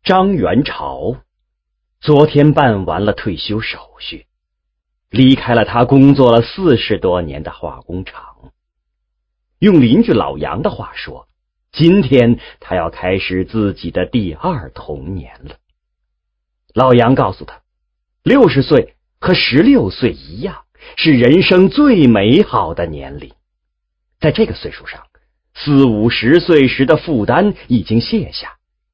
张元朝昨天办完了退休手续，离开了他工作了40多年的化工厂。用邻居老杨的话说，今天他要开始自己的第二童年了。老杨告诉他，60岁和16岁一样，是人生最美好的年龄。在这个岁数上，40、50岁时的负担已经卸下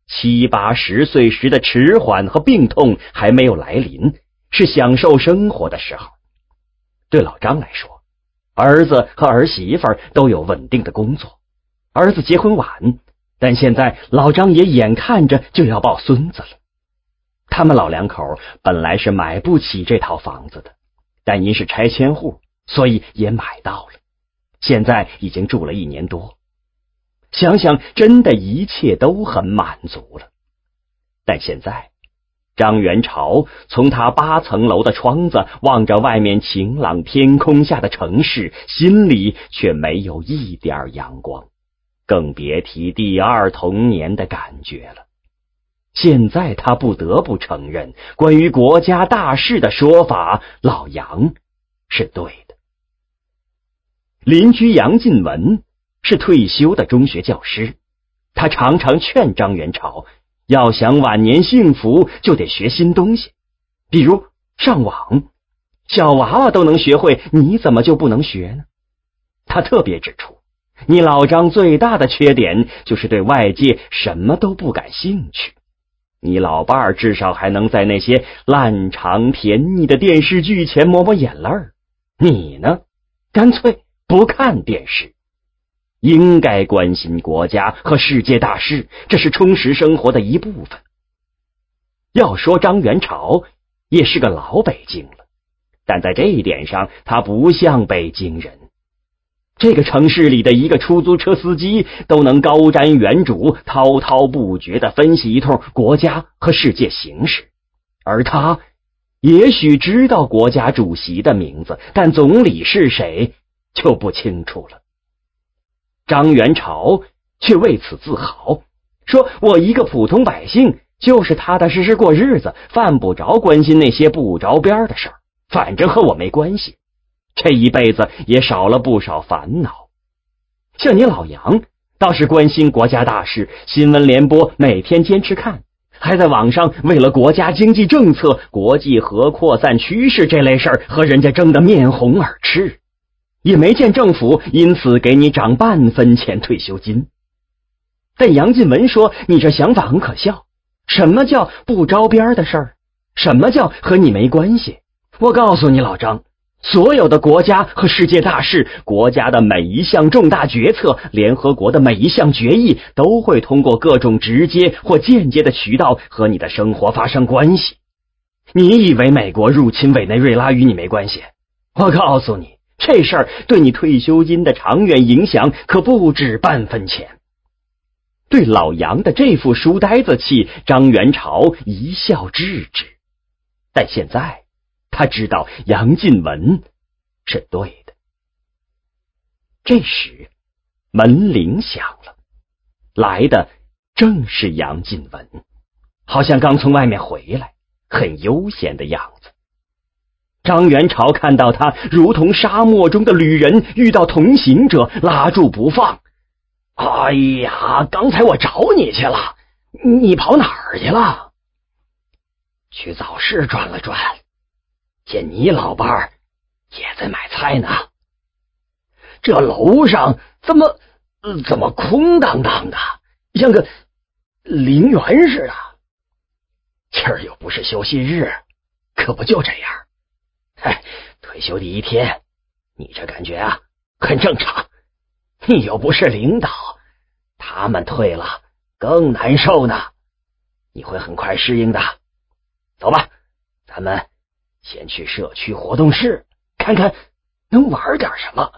，70、80岁时的迟缓和病痛还没有来临，是享受生活的时候。对老张来说，儿子和儿媳妇都有稳定的工作，儿子结婚晚，但现在老张也眼看着就要抱孙子了。他们老两口本来是买不起这套房子的，但因是拆迁户，所以也买到了，现在已经住了1年多。想想真的一切都很满足了。但现在张元朝从他8层楼的窗子望着外面晴朗天空下的城市，心里却没有一点阳光，更别提第二童年的感觉了。现在他不得不承认，关于国家大事的说法，老杨是对的。邻居杨进文是退休的中学教师，他常常劝张元朝，要想晚年幸福，就得学新东西，比如上网，小娃娃都能学会，你怎么就不能学呢？他特别指出，你老张最大的缺点就是对外界什么都不感兴趣。你老伴儿至少还能在那些烂长甜腻的电视剧前抹抹眼泪儿，你呢，干脆不看电视。应该关心国家和世界大事，这是充实生活的一部分。要说张元朝也是个老北京了，但在这一点上他不像北京人。这个城市里的一个出租车司机都能高瞻远瞩，滔滔不绝地分析一通国家和世界形势，而他也许知道国家主席的名字，但总理是谁就不清楚了。张元朝却为此自豪，说我一个普通百姓，就是踏踏实实过日子，犯不着关心那些不着边的事儿，反正和我没关系，这一辈子也少了不少烦恼。像你老杨倒是关心国家大事，新闻联播每天坚持看，还在网上为了国家经济政策、国际核扩散趋势这类事儿和人家争得面红耳赤，也没见政府因此给你涨半分钱退休金。但杨进文说，你这想法很可笑，什么叫不着边的事儿？什么叫和你没关系？我告诉你老张，所有的国家和世界大事，国家的每一项重大决策，联合国的每一项决议，都会通过各种直接或间接的渠道和你的生活发生关系。你以为美国入侵委内瑞拉与你没关系？我告诉你，这事儿对你退休金的长远影响可不止半分钱。对老杨的这副书呆子气，张元朝一笑置之。但现在他知道杨进文是对的。这时门铃响了，来的正是杨进文，好像刚从外面回来，很悠闲的样子。张元朝看到他如同沙漠中的旅人遇到同行者，拉住不放。哎呀，刚才我找你去了，你跑哪儿去了？去早市转了转，见你老伴儿也在买菜呢。这楼上怎么空荡荡的，像个陵园似的。今儿又不是休息日，可不就这样。退休第一天，你这感觉啊，很正常。你又不是领导，他们退了更难受呢。你会很快适应的。走吧，咱们先去社区活动室看看能玩点什么。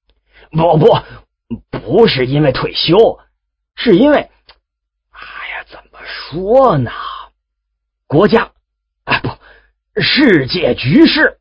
不是因为退休，是因为怎么说呢，国家世界局势。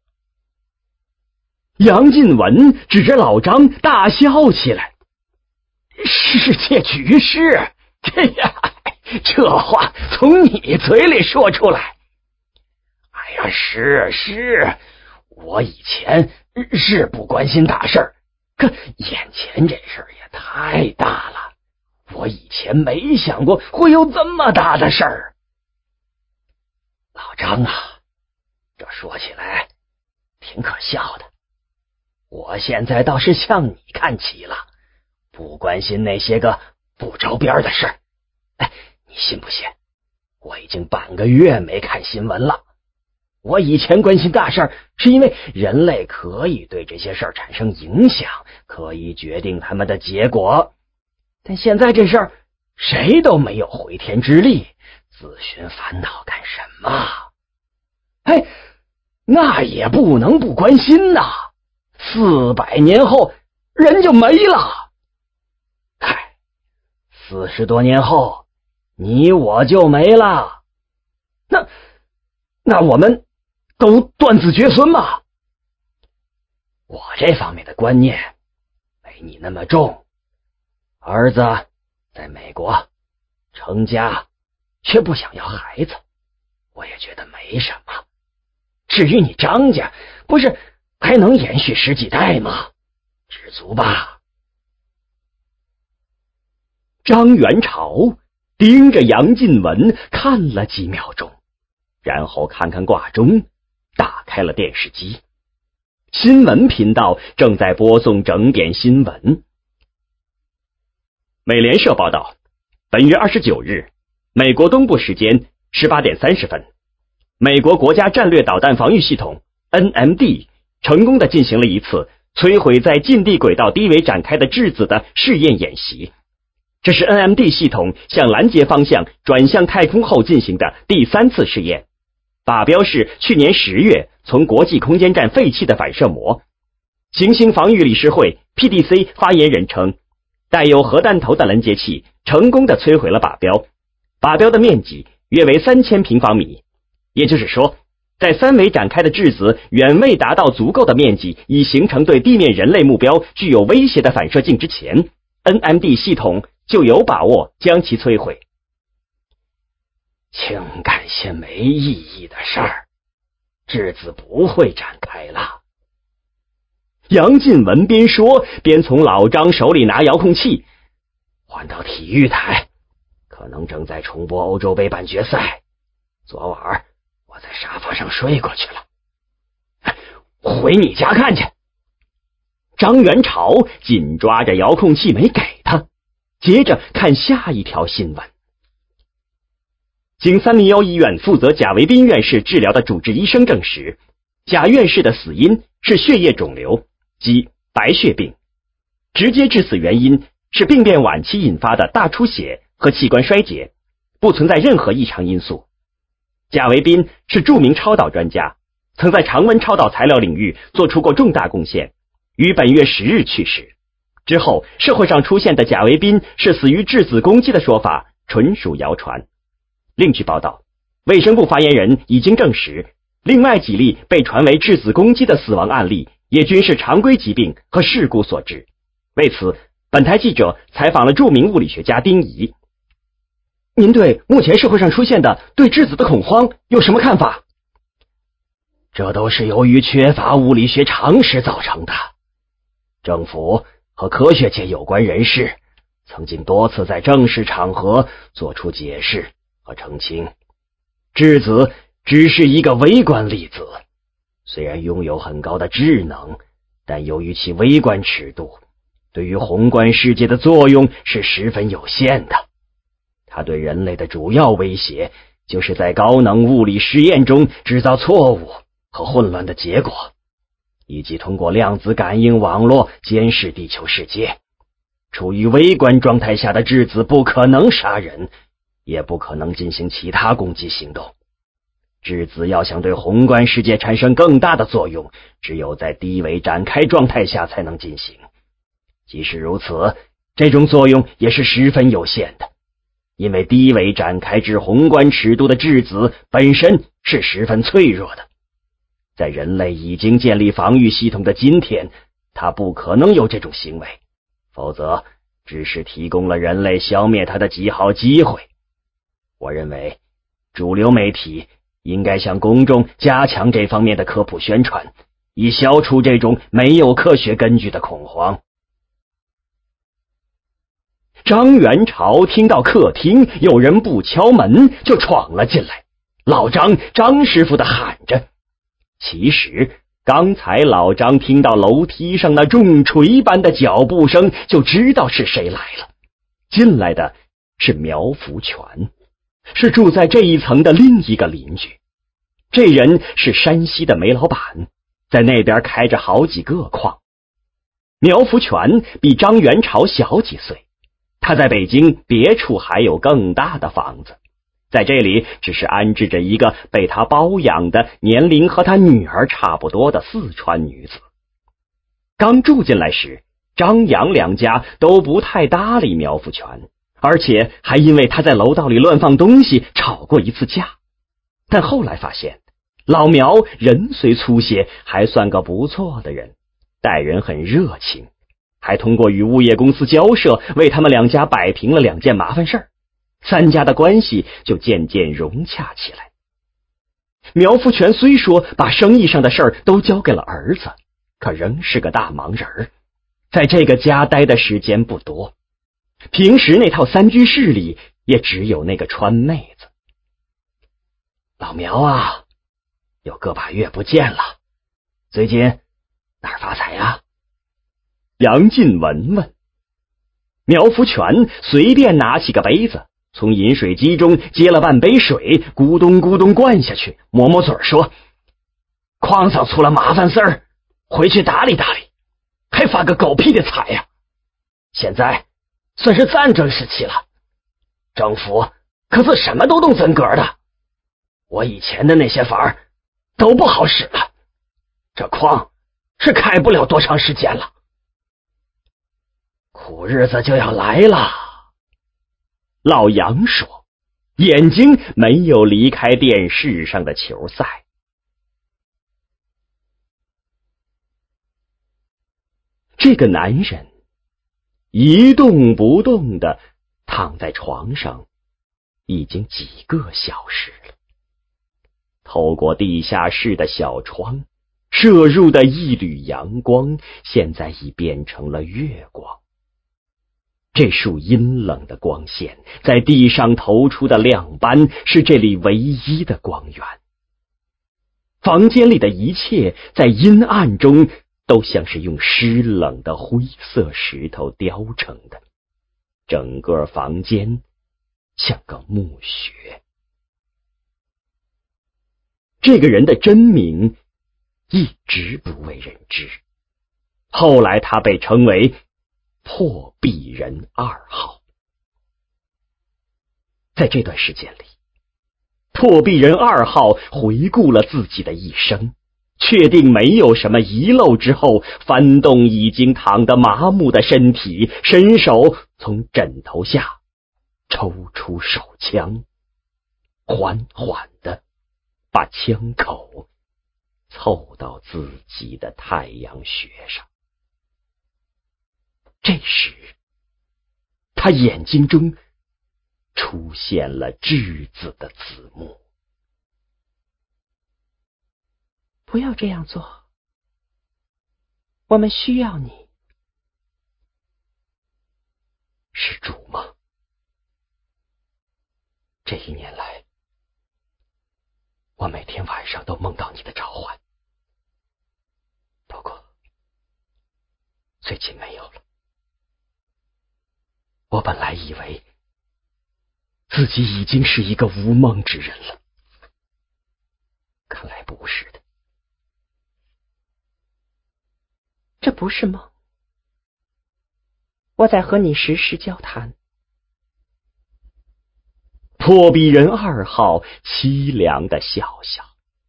杨进文指着老张大笑起来。世界局势，这呀， 这话从你嘴里说出来。哎呀，是，我以前是不关心大事儿，可眼前这事儿也太大了，我以前没想过会有这么大的事儿。老张啊，这说起来挺可笑的，我现在倒是向你看齐了，不关心那些个不着边的事儿。哎，你信不信？我已经半个月没看新闻了。我以前关心大事儿，是因为人类可以对这些事儿产生影响，可以决定他们的结果。但现在这事儿，谁都没有回天之力，自寻烦恼干什么？哎，那也不能不关心呐！400年后人就没了。嗨，40多年后你我就没了。那我们都断子绝孙吗？我这方面的观念没你那么重。儿子在美国成家，却不想要孩子，我也觉得没什么。至于你张家，不是还能延续10几代吗？知足吧。张元朝盯着杨进文看了几秒钟，然后看看挂钟，打开了电视机。新闻频道正在播送整点新闻。美联社报道，本月29日，美国东部时间18点30分，美国国家战略导弹防御系统 NMD 成功地进行了一次摧毁在近地轨道低维展开的质子的试验演习。这是 NMD 系统向拦截方向转向太空后进行的第3次试验，靶标是去年10月从国际空间站废弃的反射膜。行星防御理事会 PDC 发言人称，带有核弹头的拦截器成功地摧毁了靶标，靶标的面积约为3000平方米。也就是说，在3维展开的质子远未达到足够的面积以形成对地面人类目标具有威胁的反射镜之前， NMD 系统就有把握将其摧毁。请干些没意义的事儿，质子不会展开了。杨进文边说边从老张手里拿遥控器，换到体育台，可能正在重播欧洲杯半决赛。昨晚我在沙发上睡过去了。回你家看去。张元朝紧抓着遥控器没给他，接着看下一条新闻。经301医院负责贾维斌院士治疗的主治医生证实，贾院士的死因是血液肿瘤，即白血病，直接致死原因是病变晚期引发的大出血和器官衰竭，不存在任何异常因素。贾维斌是著名超导专家，曾在常温超导材料领域做出过重大贡献，于本月10日去世。之后社会上出现的贾维斌是死于质子攻击的说法纯属谣传。另据报道，卫生部发言人已经证实，另外几例被传为质子攻击的死亡案例也均是常规疾病和事故所致。为此，本台记者采访了著名物理学家丁仪。您对目前社会上出现的对质子的恐慌有什么看法？这都是由于缺乏物理学常识造成的。政府和科学界有关人士曾经多次在正式场合做出解释和澄清，质子只是一个微观粒子，虽然拥有很高的质能，但由于其微观尺度，对于宏观世界的作用是十分有限的。它对人类的主要威胁，就是在高能物理实验中制造错误和混乱的结果，以及通过量子感应网络监视地球世界。处于微观状态下的质子不可能杀人，也不可能进行其他攻击行动。质子要想对宏观世界产生更大的作用，只有在低维展开状态下才能进行。即使如此，这种作用也是十分有限的，因为低维展开至宏观尺度的质子本身是十分脆弱的。在人类已经建立防御系统的今天，它不可能有这种行为，否则只是提供了人类消灭它的极好机会。 我认为主流媒体应该向公众加强这方面的科普宣传，以消除这种没有科学根据的恐慌。张元朝听到客厅有人不敲门就闯了进来，老张，张师傅的喊着。其实刚才老张听到楼梯上那重锤般的脚步声，就知道是谁来了。进来的是苗福全，是住在这一层的另一个邻居。这人是山西的煤老板，在那边开着好几个矿。苗福全比张元朝小几岁，他在北京别处还有更大的房子，在这里只是安置着一个被他包养的年龄和他女儿差不多的四川女子。刚住进来时，张杨两家都不太搭理苗福全，而且还因为他在楼道里乱放东西吵过一次架。但后来发现，老苗人虽粗些，还算个不错的人，待人很热情，还通过与物业公司交涉为他们两家摆平了2件麻烦事儿，三家的关系就渐渐融洽起来。苗福全虽说把生意上的事儿都交给了儿子，可仍是个大忙人，在这个家待的时间不多，平时那套3居室里也只有那个川妹子。老苗啊，有个把月不见了，最近哪儿发财呀？杨进文问。苗福全随便拿起个杯子，从饮水机中接了半杯水，咕咚咕咚灌下去，抹抹嘴说：矿上出了麻烦事儿，回去打理打理，还发个狗屁的财呀！现在算是战争时期了，政府可是什么都动真格的，我以前的那些法儿都不好使了，这矿是开不了多长时间了，苦日子就要来了。老杨说，眼睛没有离开电视上的球赛。这个男人一动不动地躺在床上已经几个小时了，透过地下室的小窗射入的一缕阳光，现在已变成了月光。这束阴冷的光线在地上投出的亮斑，是这里唯一的光源。房间里的一切在阴暗中都像是用湿冷的灰色石头雕成的，整个房间像个墓穴。这个人的真名一直不为人知，后来他被称为破壁人2号。在这段时间里，破壁人2号回顾了自己的一生，确定没有什么遗漏之后，翻动已经躺得麻木的身体，伸手从枕头下抽出手枪，缓缓地把枪口凑到自己的太阳穴上。这时，他眼睛中出现了稚子的字幕。 不要这样做，我们需要你。 是主吗？这1年来，我每天晚上都梦到你的召唤，不过最近没有了。我本来以为自己已经是一个无梦之人了，看来不是的。 这不是梦，我在和你实时交谈。 破壁人2号凄凉的笑笑。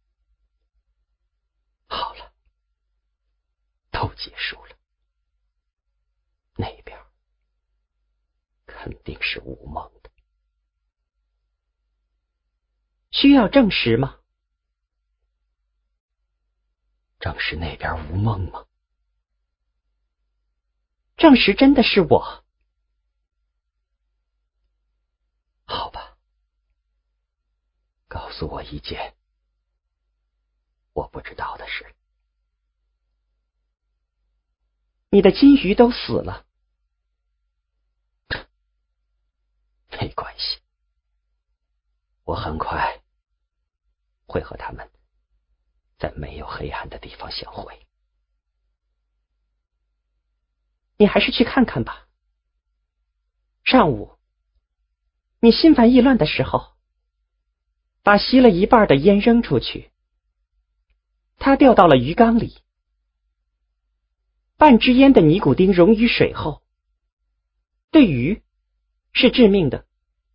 好了，都结束了，那边肯定是无梦的。 需要证实吗？ 证实那边无梦吗？ 证实真的是我。 好吧， 诉我一件我不知道的事。 你的金鱼都死了。 没关系，我很快会和他们在没有黑暗的地方相会。 你还是去看看吧。上午，你心烦意乱的时候，把吸了一半的烟扔出去，它掉到了鱼缸里。半支烟的尼古丁溶于水后，对鱼是致命的。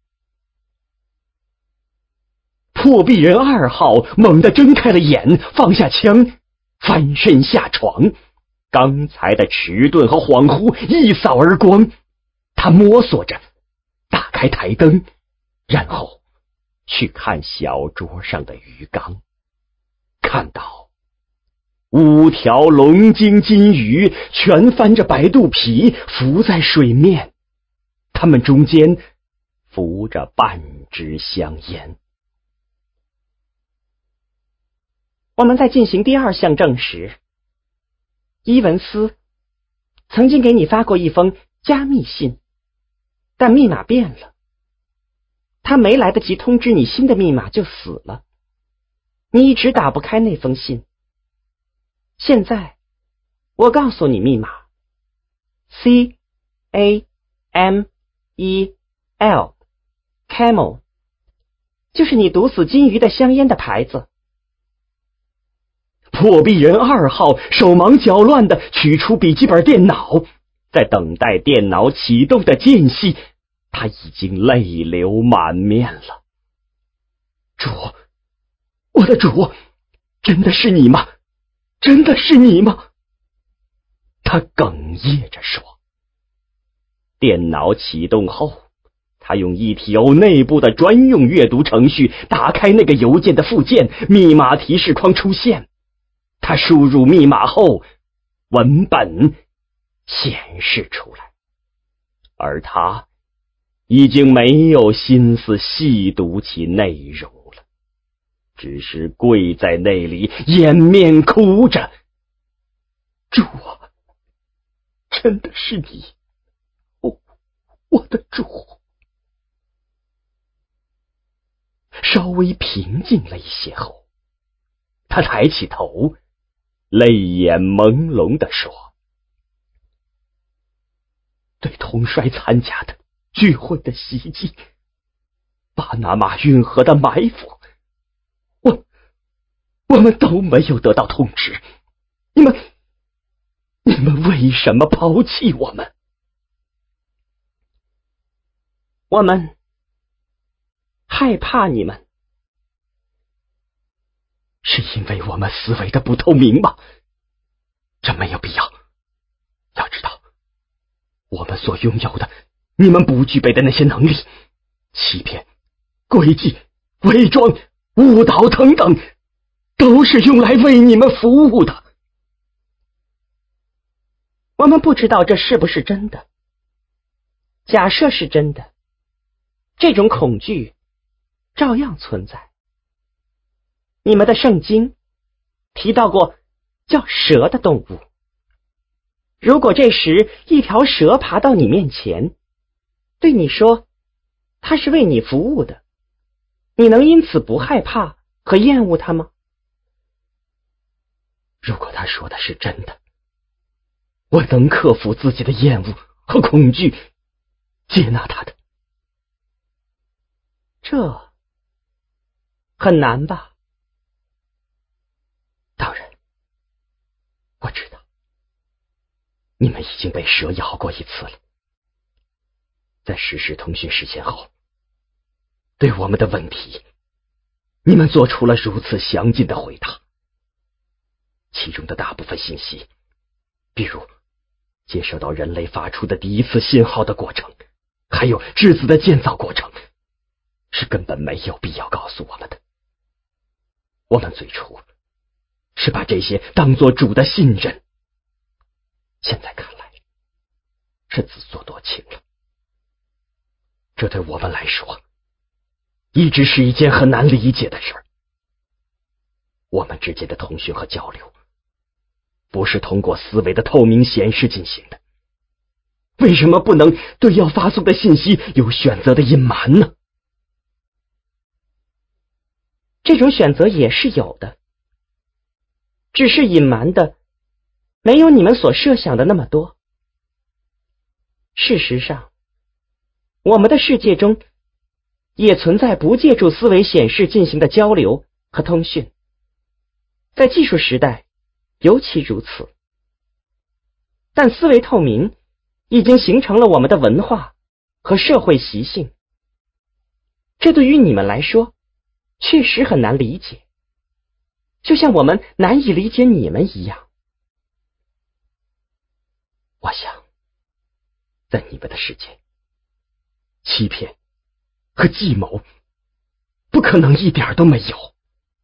破壁人2号猛地睁开了眼，放下枪，翻身下床。刚才的迟钝和恍惚一扫而光，他摸索着打开台灯，然后去看小桌上的鱼缸，看到5条龙筋金鱼全翻着白肚皮浮在水面，它们中间浮着半支香烟。 我们在进行第2项证时，伊文斯曾经给你发过一封加密信，但密码变了。他没来得及通知你新的密码就死了，你一直打不开那封信。现在我告诉你密码 CAMEL Camel， 就是你毒死金鱼的香烟的牌子。 破壁人2号手忙脚乱地取出笔记本电脑，在等待电脑启动的间隙，他已经泪流满面了。主，我的主，真的是你吗？真的是你吗？他哽咽着说。电脑启动后，他用 ETO 内部的专用阅读程序打开那个邮件的附件，密码提示框出现。他输入密码后，文本显示出来，而他已经没有心思细读其内容了，只是跪在那里掩面哭着。主啊，真的是你，我的主。稍微平静了一些后，他抬起头，泪眼朦胧地说：对统帅参加的聚会的袭击，巴拿马运河的埋伏，我们都没有得到通知。你们为什么抛弃我们？ 我们害怕你们。 是因为我们思维的不透明吗？这没有必要。要知道，我们所拥有的你们不具备的那些能力，欺骗、诡计、伪装、误导等等，都是用来为你们服务的。 我们不知道这是不是真的。假设是真的，这种恐惧照样存在。你们的圣经提到过叫蛇的动物。如果这时一条蛇爬到你面前，对你说它是为你服务的，你能因此不害怕和厌恶它吗？ 如果他说的是真的，我能克服自己的厌恶和恐惧，接纳他的。 这很难吧？ 当然，我知道，你们已经被蛇咬过一次了。在实时通讯实现后，对我们的问题，你们做出了如此详尽的回答。其中的大部分信息，比如接收到人类发出的第一次信号的过程，还有质子的建造过程，是根本没有必要告诉我们的。我们最初是把这些当作主的信任，现在看来是自作多情了。这对我们来说一直是一件很难理解的事儿。我们之间的通讯和交流，不是通过思维的透明显示进行的，为什么不能对要发送的信息有选择的隐瞒呢？ 这种选择也是有的，只是隐瞒的没有你们所设想的那么多。事实上，我们的世界中也存在不借助思维显示进行的交流和通讯，在技术时代尤其如此。但思维透明已经形成了我们的文化和社会习性，这对于你们来说确实很难理解，就像我们难以理解你们一样。 我想，在你们的世界，欺骗和计谋不可能一点都没有。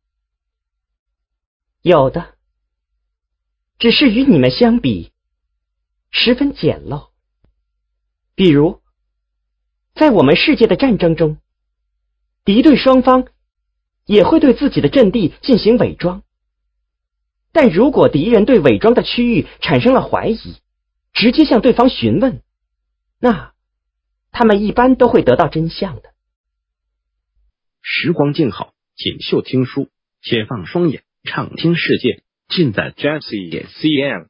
有的，只是与你们相比十分简陋。比如，在我们世界的战争中，敌对双方也会对自己的阵地进行伪装，但如果敌人对伪装的区域产生了怀疑，直接向对方询问，那他们一般都会得到真相的。 时光静好，锦绣听书，解放双眼，畅听世界，尽在 Jazzy.cn。